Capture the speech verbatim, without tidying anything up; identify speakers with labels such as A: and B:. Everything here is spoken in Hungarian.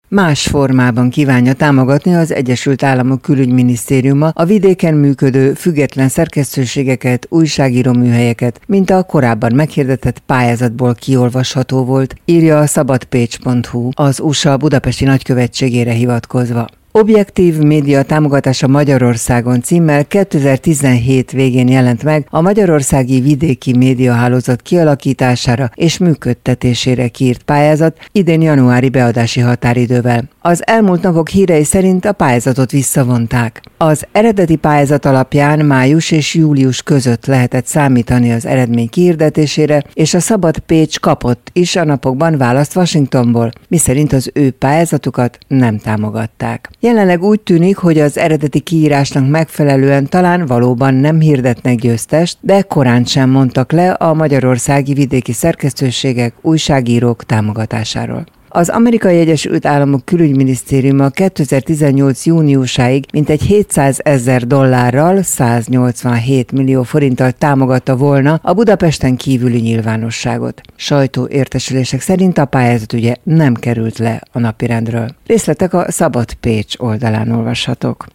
A: Más formában kívánja támogatni az Egyesült Államok Külügyminisztériuma a vidéken működő független szerkesztőségeket, újságíró műhelyeket, mint a korábban meghirdetett pályázatból kiolvasható volt, írja a szabadpécs pont hu az u es á budapesti nagykövetségére hivatkozva. Objektív média támogatása Magyarországon címmel kétezer-tizenhét végén jelent meg a Magyarországi Vidéki Médiahálózat kialakítására és működtetésére kiírt pályázat idén januári beadási határidővel. Az elmúlt napok hírei szerint a pályázatot visszavonták. Az eredeti pályázat alapján május és július között lehetett számítani az eredmény kihirdetésére, és a Szabad Pécs kapott is a napokban választ Washingtonból, miszerint az ő pályázatukat nem támogatták. Jelenleg úgy tűnik, hogy az eredeti kiírásnak megfelelően talán valóban nem hirdetnek győztest, de korán sem mondtak le a magyarországi vidéki szerkesztőségek, újságírók támogatásáról. Az Amerikai Egyesült Államok Külügyminisztériuma kétezer-tizennyolc júniusáig mintegy hétszázezer dollárral, száznyolcvanhét millió forinttal támogatta volna a Budapesten kívüli nyilvánosságot. Sajtóértesülések szerint a pályázat ugye nem került le a napirendről. Részletek a Szabad Pécs oldalán olvashatók.